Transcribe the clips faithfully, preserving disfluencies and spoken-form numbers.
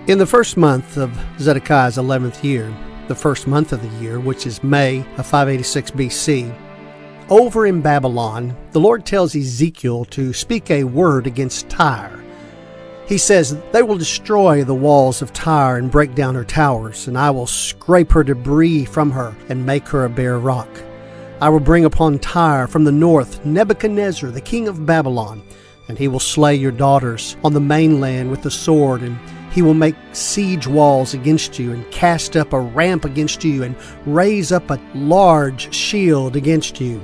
In the first month of Zedekiah's eleventh year, the first month of the year, which is May of five eighty-six B C, over in Babylon, the Lord tells Ezekiel to speak a word against Tyre. He says, "They will destroy the walls of Tyre and break down her towers, and I will scrape her debris from her and make her a bare rock. I will bring upon Tyre from the north Nebuchadnezzar, the king of Babylon, and he will slay your daughters on the mainland with the sword, and he will make siege walls against you, and cast up a ramp against you, and raise up a large shield against you.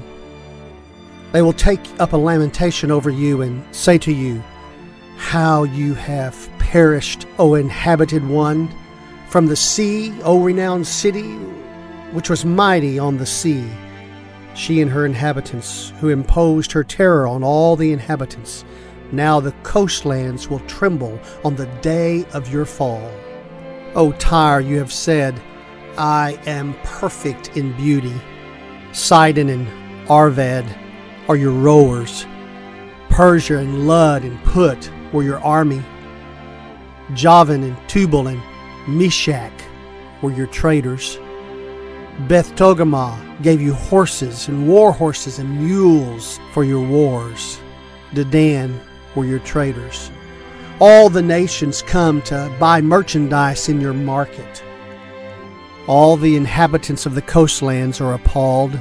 They will take up a lamentation over you and say to you, 'How you have perished, O inhabited one, from the sea, O renowned city, which was mighty on the sea, she and her inhabitants, who imposed her terror on all the inhabitants. Now the coastlands will tremble on the day of your fall. O Tyre, you have said, I am perfect in beauty. Sidon and Arvad are your rowers. Persia and Lud and Put were your army. Javan and Tubal and Meshach were your traders. Beth Togarmah gave you horses and war horses and mules for your wars. Dedan were your traders. All the nations come to buy merchandise in your market. All the inhabitants of the coastlands are appalled.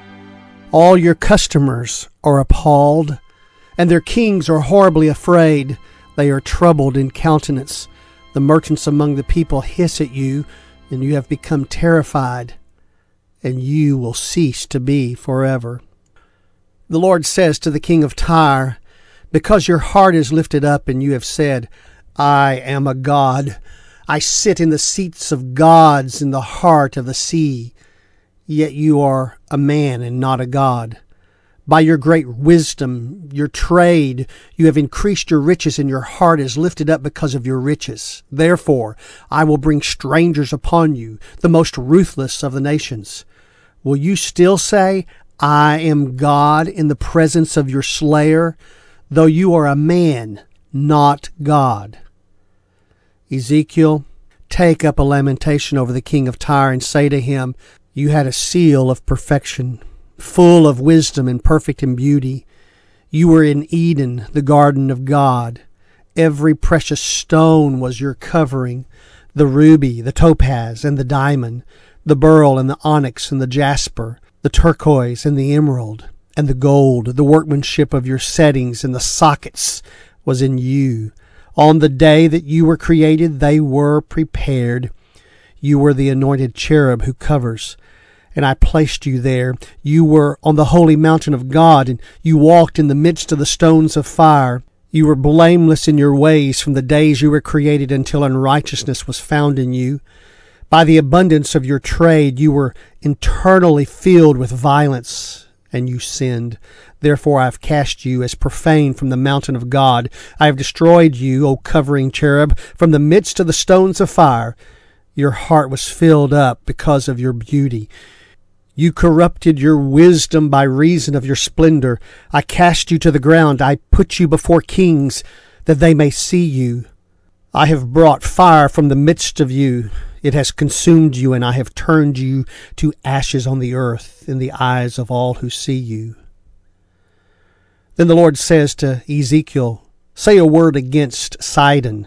All your customers are appalled, and their kings are horribly afraid. They are troubled in countenance. The merchants among the people hiss at you, and you have become terrified, and you will cease to be forever. The Lord says to the king of Tyre, because your heart is lifted up, and you have said, I am a god. I sit in the seats of gods in the heart of the sea. Yet you are a man and not a god. By your great wisdom, your trade, you have increased your riches, and your heart is lifted up because of your riches. Therefore, I will bring strangers upon you, the most ruthless of the nations. Will you still say, I am God in the presence of your slayer, though you are a man, not God? Ezekiel, take up a lamentation over the king of Tyre and say to him, you had a seal of perfection, full of wisdom and perfect in beauty. You were in Eden, the garden of God. Every precious stone was your covering, the ruby, the topaz, and the diamond, the beryl and the onyx and the jasper, the turquoise and the emerald, and the gold. The workmanship of your settings and the sockets was in you. On the day that you were created, they were prepared. You were the anointed cherub who covers, and I placed you there. You were on the holy mountain of God, and you walked in the midst of the stones of fire. You were blameless in your ways from the days you were created until unrighteousness was found in you. By the abundance of your trade, you were internally filled with violence, and you sinned. Therefore I have cast you as profane from the mountain of God. I have destroyed you, O covering cherub, from the midst of the stones of fire. Your heart was filled up because of your beauty. You corrupted your wisdom by reason of your splendor. I cast you to the ground. I put you before kings, that they may see you. I have brought fire from the midst of you. It has consumed you, and I have turned you to ashes on the earth in the eyes of all who see you." Then the Lord says to Ezekiel, "Say a word against Sidon.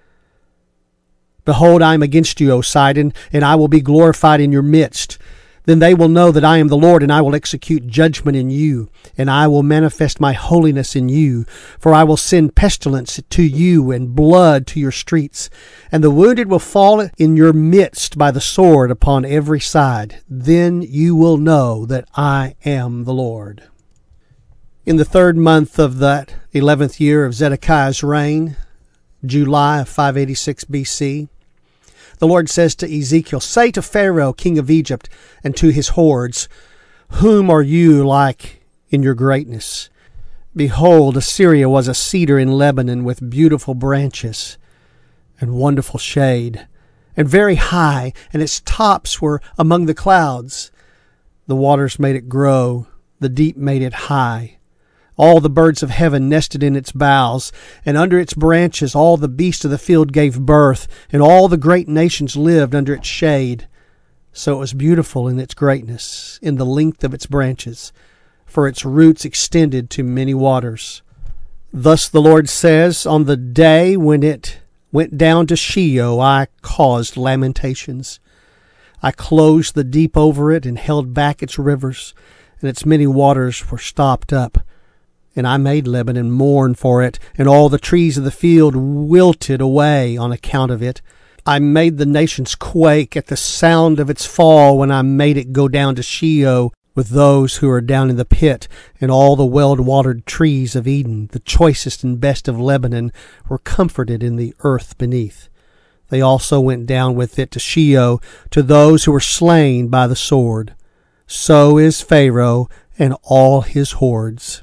Behold, I am against you, O Sidon, and I will be glorified in your midst. Then they will know that I am the Lord, and I will execute judgment in you, and I will manifest my holiness in you. For I will send pestilence to you and blood to your streets, and the wounded will fall in your midst by the sword upon every side. Then you will know that I am the Lord." In the third month of that eleventh year of Zedekiah's reign, July of five eighty-six B C, the Lord says to Ezekiel, "Say to Pharaoh, king of Egypt, and to his hordes, whom are you like in your greatness? Behold, Assyria was a cedar in Lebanon with beautiful branches and wonderful shade, and very high, and its tops were among the clouds. The waters made it grow, the deep made it high. All the birds of heaven nested in its boughs, and under its branches all the beasts of the field gave birth, and all the great nations lived under its shade. So it was beautiful in its greatness, in the length of its branches, for its roots extended to many waters. Thus the Lord says, on the day when it went down to Sheol, I caused lamentations. I closed the deep over it and held back its rivers, and its many waters were stopped up. And I made Lebanon mourn for it, and all the trees of the field wilted away on account of it. I made the nations quake at the sound of its fall when I made it go down to Sheol with those who are down in the pit, and all the well-watered trees of Eden, the choicest and best of Lebanon, were comforted in the earth beneath. They also went down with it to Sheol, to those who were slain by the sword. So is Pharaoh and all his hordes.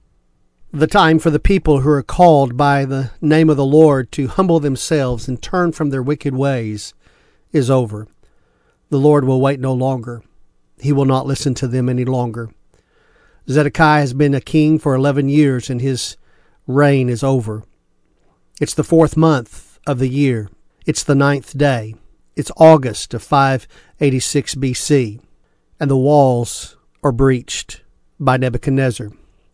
The time for the people who are called by the name of the Lord to humble themselves and turn from their wicked ways is over. The Lord will wait no longer. He will not listen to them any longer. Zedekiah has been a king for eleven years, and his reign is over. It's the fourth month of the year. It's the ninth day. It's August of five eighty-six B C, and the walls are breached by Nebuchadnezzar.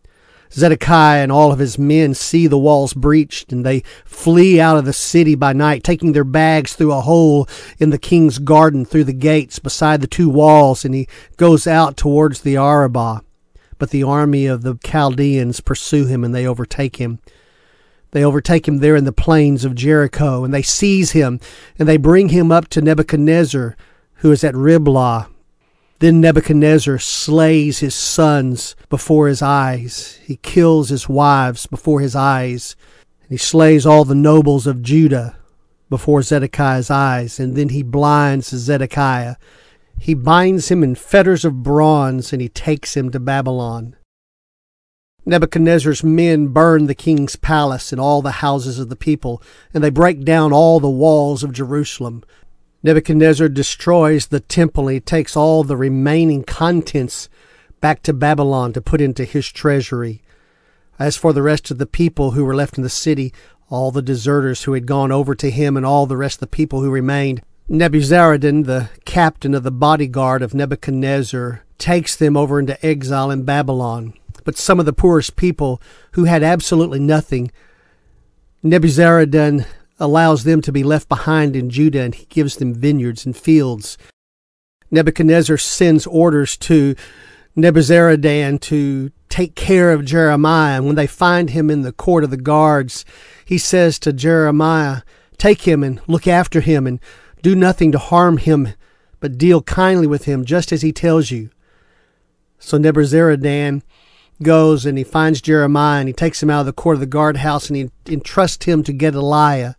Zedekiah and all of his men see the walls breached, and they flee out of the city by night, taking their bags through a hole in the king's garden through the gates beside the two walls, and he goes out towards the Arabah. But the army of the Chaldeans pursue him, and they overtake him. They overtake him there in the plains of Jericho, and they seize him, and they bring him up to Nebuchadnezzar, who is at Riblah. Then Nebuchadnezzar slays his sons before his eyes. He kills his wives before his eyes. He slays all the nobles of Judah before Zedekiah's eyes. And then he blinds Zedekiah. He binds him in fetters of bronze, and he takes him to Babylon. Nebuchadnezzar's men burn the king's palace and all the houses of the people, and they break down all the walls of Jerusalem. Nebuchadnezzar destroys the temple. He takes all the remaining contents back to Babylon to put into his treasury. As for the rest of the people who were left in the city, all the deserters who had gone over to him and all the rest of the people who remained, Nebuzaradan, the captain of the bodyguard of Nebuchadnezzar, takes them over into exile in Babylon. But some of the poorest people who had absolutely nothing, Nebuzaradan allows them to be left behind in Judah, and he gives them vineyards and fields. Nebuchadnezzar sends orders to Nebuzaradan to take care of Jeremiah, and when they find him in the court of the guards, he says to Jeremiah, take him and look after him, and do nothing to harm him, but deal kindly with him, just as he tells you. So Nebuzaradan goes and he finds Jeremiah, and he takes him out of the court of the guardhouse, and he entrusts him to Gedaliah.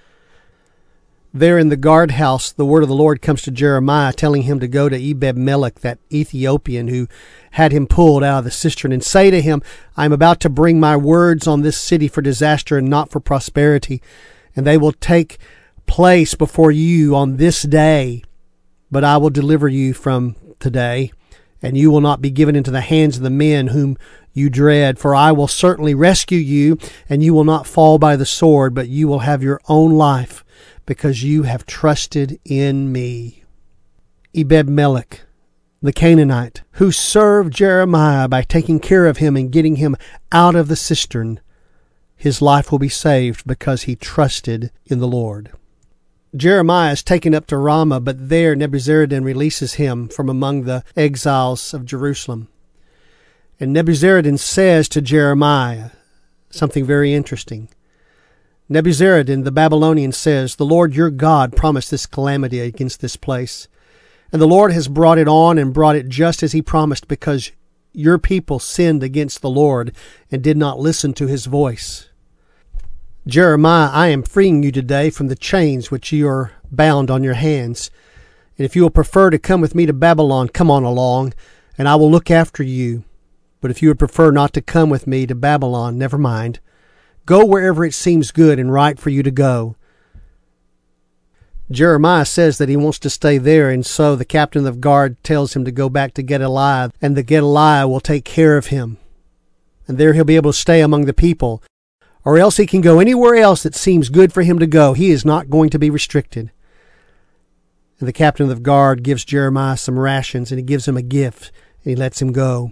There in the guardhouse, the word of the Lord comes to Jeremiah, telling him to go to Ebed-melech, that Ethiopian who had him pulled out of the cistern, and say to him, I am about to bring my words on this city for disaster and not for prosperity, and they will take place before you on this day, but I will deliver you from today, and you will not be given into the hands of the men whom you dread, for I will certainly rescue you, and you will not fall by the sword, but you will have your own life, because you have trusted in me. Ebed-melech, the Canaanite, who served Jeremiah by taking care of him and getting him out of the cistern, his life will be saved because he trusted in the Lord. Jeremiah is taken up to Ramah, but there Nebuzaradan releases him from among the exiles of Jerusalem. And Nebuzaradan says to Jeremiah something very interesting. Nebuzaradan, the Babylonian, says, the Lord your God promised this calamity against this place, and the Lord has brought it on and brought it just as he promised, because your people sinned against the Lord and did not listen to his voice. Jeremiah, I am freeing you today from the chains which you are bound on your hands. And if you will prefer to come with me to Babylon, come on along, and I will look after you. But if you would prefer not to come with me to Babylon, never mind. Go wherever it seems good and right for you to go. Jeremiah says that he wants to stay there, and so the captain of the guard tells him to go back to Gedaliah, and the Gedaliah will take care of him. and there he'll be able to stay among the people. Or else he can go anywhere else that seems good for him to go. He is not going to be restricted. And the captain of the guard gives Jeremiah some rations, and he gives him a gift, and he lets him go.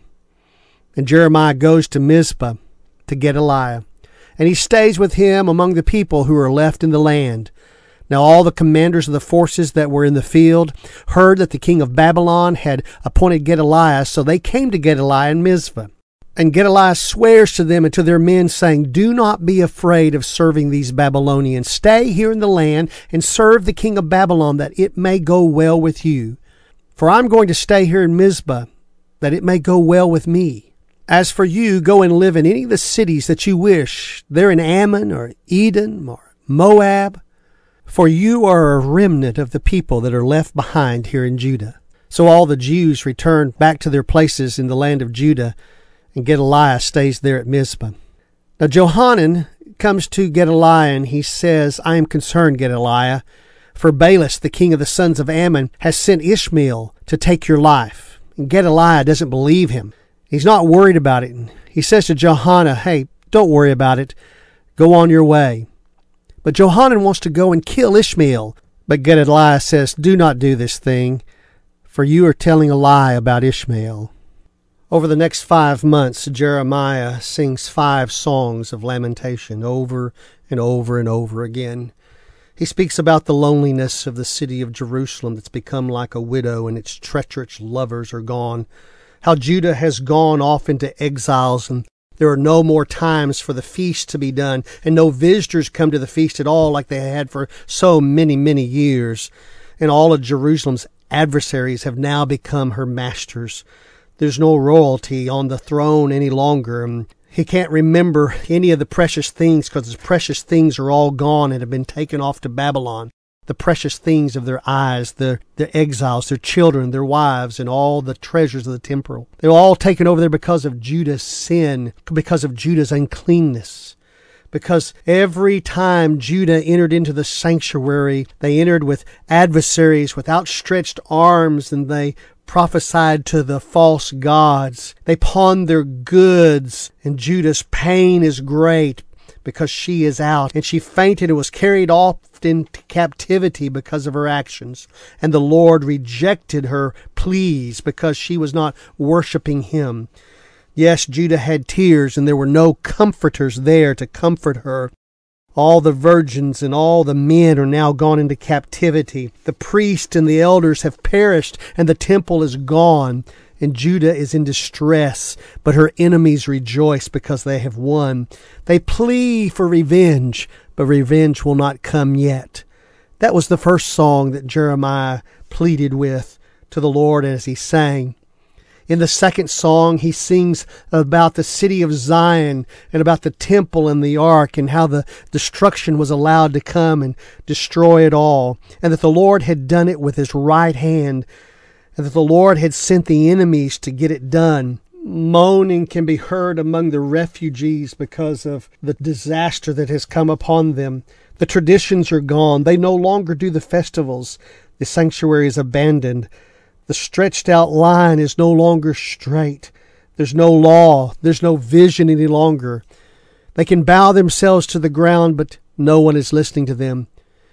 And Jeremiah goes to Mizpah to Gedaliah, and he stays with him among the people who are left in the land. Now all the commanders of the forces that were in the field heard that the king of Babylon had appointed Gedaliah, so they came to Gedaliah in Mizpah. And Gedaliah swears to them and to their men, saying, "Do not be afraid of serving these Babylonians. Stay here in the land and serve the king of Babylon, that it may go well with you. For I'm going to stay here in Mizpah, that it may go well with me. As for you, go and live in any of the cities that you wish, there in Ammon or Edom or Moab, for you are a remnant of the people that are left behind here in Judah." So all the Jews returned back to their places in the land of Judah, and Gedaliah stays there at Mizpah. Now Johanan comes to Gedaliah, and he says, "I am concerned, Gedaliah, for Baalis, the king of the sons of Ammon, has sent Ishmael to take your life." And Gedaliah doesn't believe him. He's not worried about it. And he says to Johanan, "Hey, don't worry about it. Go on your way." But Johanan wants to go and kill Ishmael. But Gedaliah says, "Do not do this thing, for you are telling a lie about Ishmael." Over the next five months, Jeremiah sings five songs of lamentation over and over and over again. He speaks about the loneliness of the city of Jerusalem that's become like a widow and its treacherous lovers are gone. How Judah has gone off into exiles, and there are no more times for the feast to be done, and no visitors come to the feast at all like they had for so many, many years. And all of Jerusalem's adversaries have now become her masters. There's no royalty on the throne any longer. And he can't remember any of the precious things because the precious things are all gone and have been taken off to Babylon. The precious things of their eyes, their, their exiles, their children, their wives, and all the treasures of the temporal. They're all taken over there because of Judah's sin, because of Judah's uncleanness. Because every time Judah entered into the sanctuary, they entered with adversaries, with outstretched arms, and they prophesied to the false gods. They pawned their goods, and Judah's pain is great because she is out. And she fainted and was carried off into captivity because of her actions. And the Lord rejected her pleas because she was not worshiping him. Yes, Judah had tears, and there were no comforters there to comfort her. All the virgins and all the men are now gone into captivity. The priests and the elders have perished, and the temple is gone. And Judah is in distress, but her enemies rejoice because they have won. They plea for revenge, but revenge will not come yet. That was the first song that Jeremiah pleaded with to the Lord as he sang. In the second song, he sings about the city of Zion and about the temple and the ark and how the destruction was allowed to come and destroy it all, and that the Lord had done it with his right hand, and that the Lord had sent the enemies to get it done. Moaning can be heard among the refugees because of the disaster that has come upon them. The traditions are gone. They no longer do the festivals. The sanctuary is abandoned. The stretched out line is no longer straight. There's no law. There's no vision any longer. They can bow themselves to the ground, but no one is listening to them.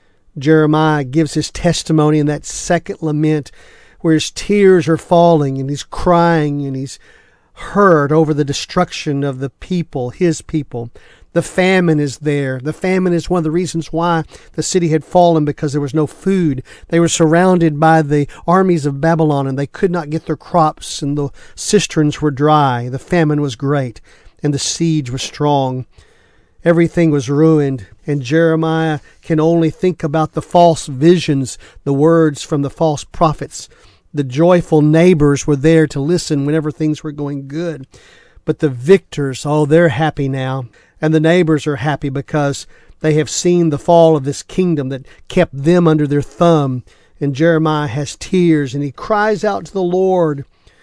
Jeremiah gives his testimony in that second lament where his tears are falling and he's crying and he's hurt over the destruction of the people, his people. The famine is there. The famine is one of the reasons why the city had fallen, because there was no food. They were surrounded by the armies of Babylon, and they could not get their crops, and the cisterns were dry. The famine was great, and the siege was strong. Everything was ruined, and Jeremiah can only think about the false visions, the words from the false prophets. The joyful neighbors were there to listen whenever things were going good. But the victors, oh, they're happy now. And the neighbors are happy because they have seen the fall of this kingdom that kept them under their thumb. And Jeremiah has tears and he cries out to the Lord.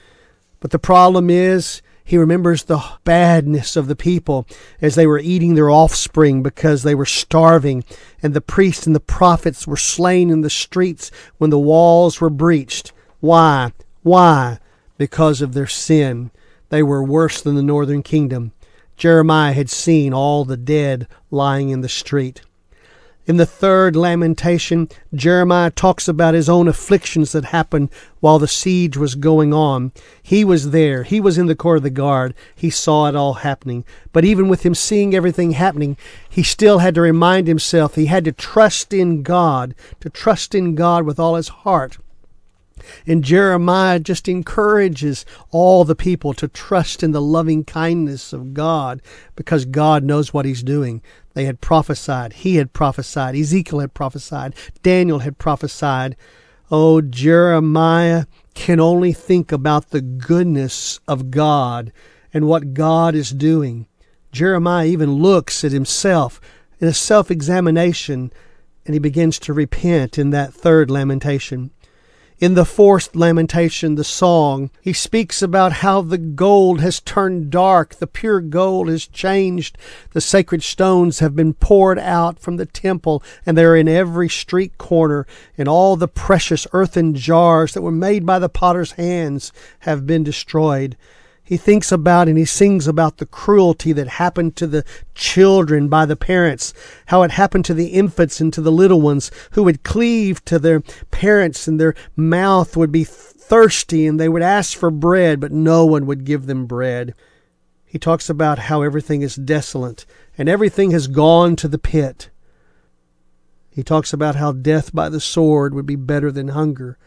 But the problem is, he remembers the badness of the people as they were eating their offspring because they were starving. And the priests and the prophets were slain in the streets when the walls were breached. Why? Why? Because of their sin. They were worse than the northern kingdom. Jeremiah had seen all the dead lying in the street. In the third lamentation, Jeremiah talks about his own afflictions that happened while the siege was going on. He was there. He was in the court of the guard. He saw it all happening. But even with him seeing everything happening, he still had to remind himself he had to trust in God, to trust in God with all his heart. And Jeremiah just encourages all the people to trust in the loving kindness of God, because God knows what he's doing. They had prophesied. He had prophesied. Ezekiel had prophesied. Daniel had prophesied. Oh, Jeremiah can only think about the goodness of God and what God is doing. Jeremiah even looks at himself in a self-examination, and he begins to repent in that third lamentation. In the fourth lamentation, the song, he speaks about how the gold has turned dark, the pure gold has changed, the sacred stones have been poured out from the temple, and they're in every street corner, and all the precious earthen jars that were made by the potter's hands have been destroyed. He thinks about and he sings about the cruelty that happened to the children by the parents, how it happened to the infants and to the little ones who would cleave to their parents, and their mouth would be thirsty and they would ask for bread, but no one would give them bread. He talks about how everything is desolate and everything has gone to the pit. He talks about how death by the sword would be better than hunger.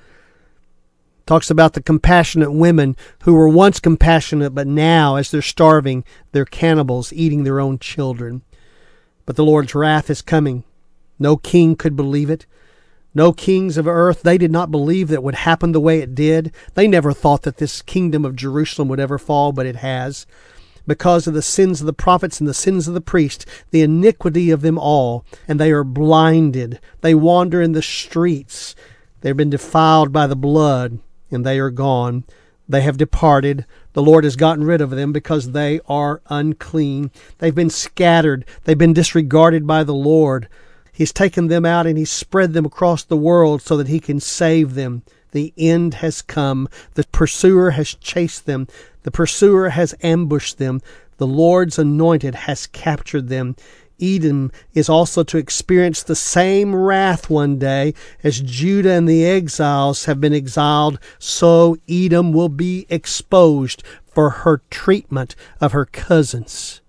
Talks about the compassionate women who were once compassionate, but now, as they're starving, they're cannibals eating their own children. But the Lord's wrath is coming. No king could believe it. No kings of earth, they did not believe that it would happen the way it did. They never thought that this kingdom of Jerusalem would ever fall, but it has. Because of the sins of the prophets and the sins of the priests, the iniquity of them all, and they are blinded. They wander in the streets. They've been defiled by the blood, and they are gone. They have departed. The Lord has gotten rid of them because they are unclean. They've been scattered. They've been disregarded by the Lord. He's taken them out and he's spread them across the world so that he can save them. The end has come. The pursuer has chased them. The pursuer has ambushed them. The Lord's anointed has captured them. Edom is also to experience the same wrath one day as Judah and the exiles have been exiled. So Edom will be exposed for her treatment of her cousins.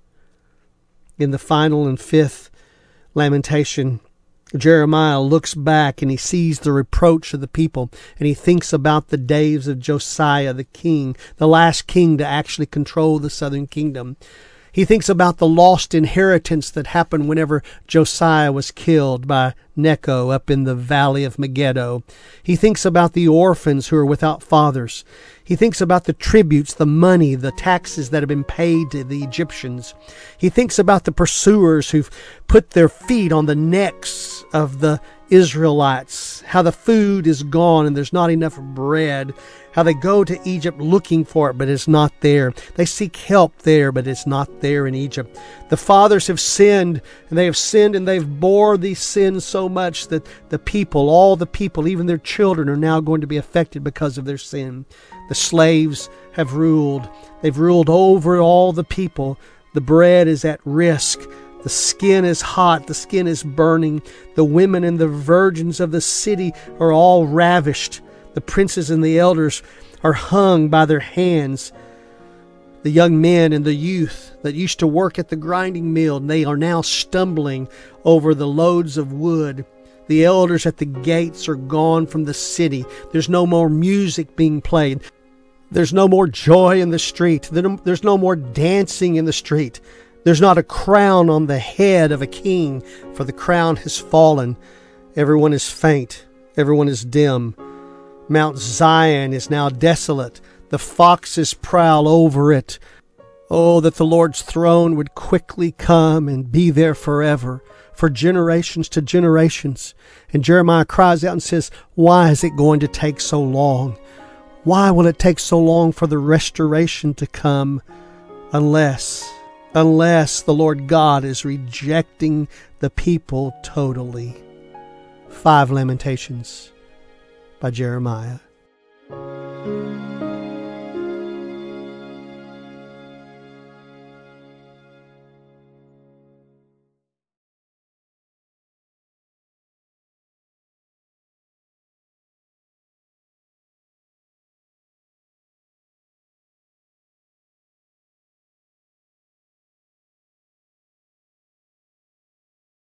In the final and fifth lamentation, Jeremiah looks back and he sees the reproach of the people, and he thinks about the days of Josiah the king, the last king to actually control the southern kingdom. He thinks about the lost inheritance that happened whenever Josiah was killed by Necho up in the valley of Megiddo. He thinks about the orphans who are without fathers. He thinks about the tributes, the money, the taxes that have been paid to the Egyptians. He thinks about the pursuers who've put their feet on the necks of the Israelites, how the food is gone and there's not enough bread, how they go to Egypt looking for it, but it's not there. They seek help there, but it's not there in Egypt. The fathers have sinned, and they have sinned, and they've bore these sins so much that the people, all the people, even their children, are now going to be affected because of their sin. The slaves have ruled. They've ruled over all the people. The bread is at risk. The skin is hot. The skin is burning. The women and the virgins of the city are all ravished. The princes and the elders are hung by their hands. The young men and the youth that used to work at the grinding mill, they are now stumbling over the loads of wood. The elders at the gates are gone from the city. There's no more music being played. There's no more joy in the street. There's no more dancing in the street. There's not a crown on the head of a king, for the crown has fallen. Everyone is faint. Everyone is dim. Mount Zion is now desolate. The foxes prowl over it. Oh, that the Lord's throne would quickly come and be there forever, for generations to generations. And Jeremiah cries out and says, why is it going to take so long? Why will it take so long for the restoration to come? Unless, unless the Lord God is rejecting the people totally. Five Lamentations by Jeremiah.